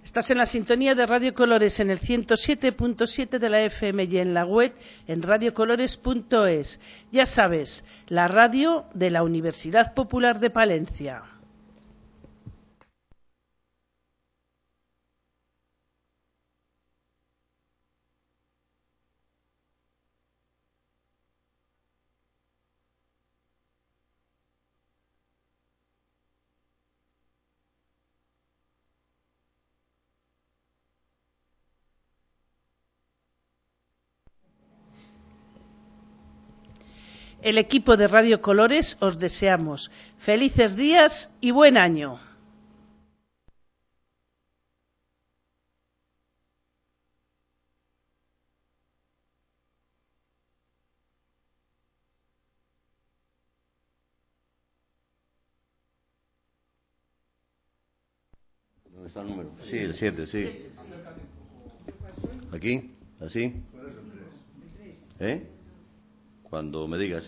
Estás en la sintonía de Radio Colores en el 107.7 de la FM y en la web en radiocolores.es. Ya sabes, la radio de la Universidad Popular de Palencia. El equipo de Radio Colores os deseamos felices días y buen año. ¿Dónde está el número? Sí, el 7, sí. ¿Aquí? ¿Así? Cuando me digas,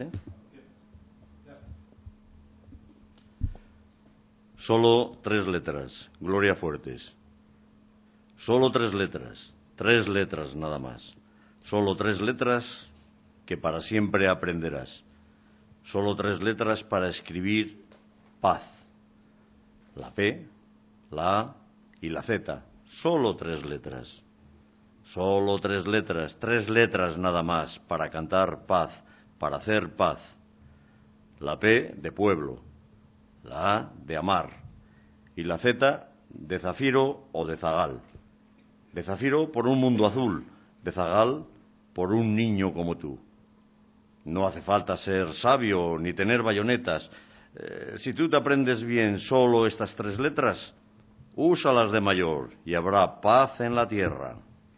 Solo 3 letras, Gloria Fuertes. Solo 3 letras nada más. Solo 3 letras que para siempre aprenderás. Solo 3 letras para escribir paz. La P, la A y la Z. Solo 3 letras. Solo 3 letras nada más para cantar paz, para hacer paz. La P de pueblo, la A de amar y la Z de zafiro o de zagal. De zafiro por un mundo azul, de zagal por un niño como tú. No hace falta ser sabio ni tener bayonetas. Si tú te aprendes bien solo estas 3 letras, úsalas de mayor y habrá paz en la tierra.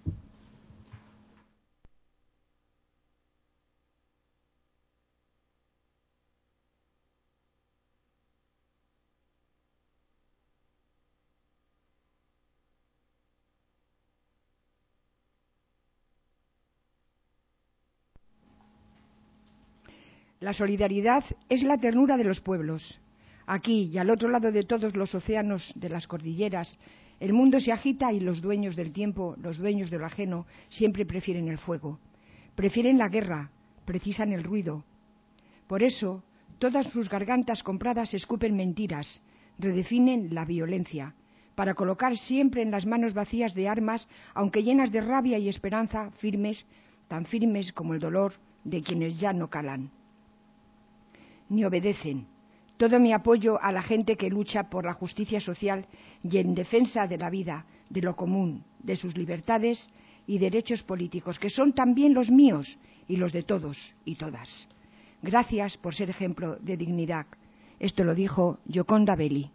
La solidaridad es la ternura de los pueblos. Aquí y al otro lado de todos los océanos de las cordilleras, el mundo se agita y los dueños del tiempo, los dueños de lo ajeno, siempre prefieren el fuego. Prefieren la guerra, precisan el ruido. Por eso, todas sus gargantas compradas escupen mentiras, redefinen la violencia, para colocar siempre en las manos vacías de armas, aunque llenas de rabia y esperanza, firmes, tan firmes como el dolor de quienes ya no calan. Ni obedecen. Todo mi apoyo a la gente que lucha por la justicia social y en defensa de la vida, de lo común, de sus libertades y derechos políticos, que son también los míos y los de todos y todas. Gracias por ser ejemplo de dignidad. Esto lo dijo Gioconda Belli.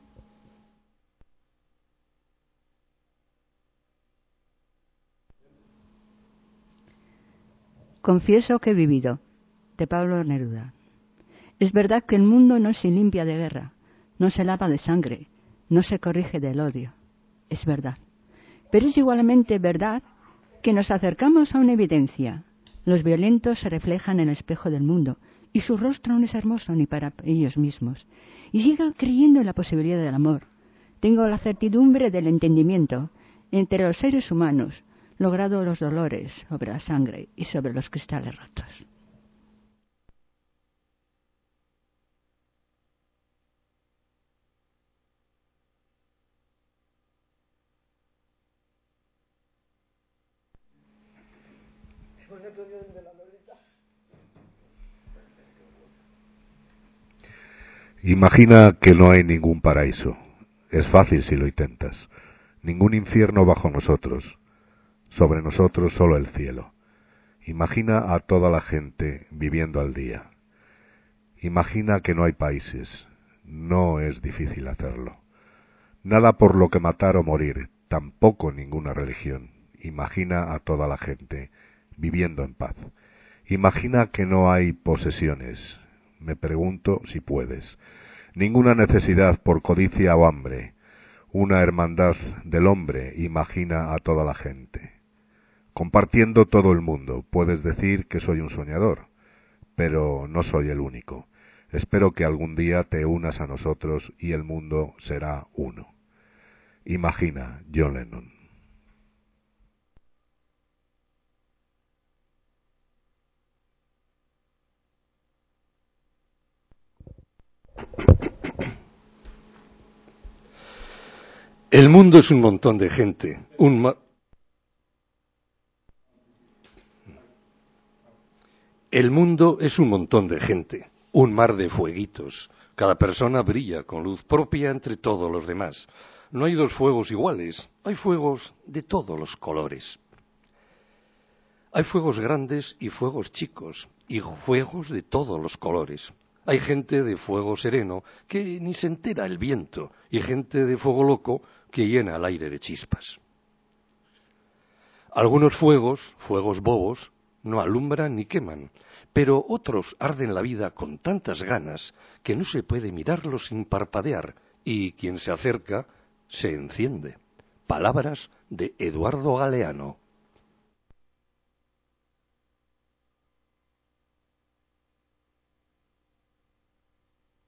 Confieso que he vivido, de Pablo Neruda. Es verdad que el mundo no se limpia de guerra, no se lava de sangre, no se corrige del odio. Es verdad. Pero es igualmente verdad que nos acercamos a una evidencia. Los violentos se reflejan en el espejo del mundo y su rostro no es hermoso ni para ellos mismos. Y sigan creyendo en la posibilidad del amor. Tengo la certidumbre del entendimiento entre los seres humanos, logrado los dolores sobre la sangre y sobre los cristales rotos. Imagina que no hay ningún paraíso. Es fácil si lo intentas. Ningún infierno bajo nosotros. Sobre nosotros solo el cielo. Imagina a toda la gente viviendo al día. Imagina que no hay países. No es difícil hacerlo. Nada por lo que matar o morir, tampoco ninguna religión. Imagina a toda la gente viviendo en paz. Imagina que no hay posesiones. Me pregunto si puedes. Ninguna necesidad por codicia o hambre. Una hermandad del hombre. Imagina a toda la gente. Compartiendo todo el mundo. Puedes decir que soy un soñador, pero no soy el único. Espero que algún día te unas a nosotros y el mundo será uno. Imagina, John Lennon. El mundo es un montón de gente, El mundo es un montón de gente, un mar de fueguitos. Cada persona brilla con luz propia entre todos los demás. No hay dos fuegos iguales, hay fuegos de todos los colores. Hay fuegos grandes y fuegos chicos, y fuegos de todos los colores. Hay gente de fuego sereno que ni se entera el viento, y gente de fuego loco que llena el aire de chispas. Algunos fuegos, fuegos bobos, no alumbran ni queman, pero otros arden la vida con tantas ganas que no se puede mirarlos sin parpadear, y quien se acerca se enciende. Palabras de Eduardo Galeano.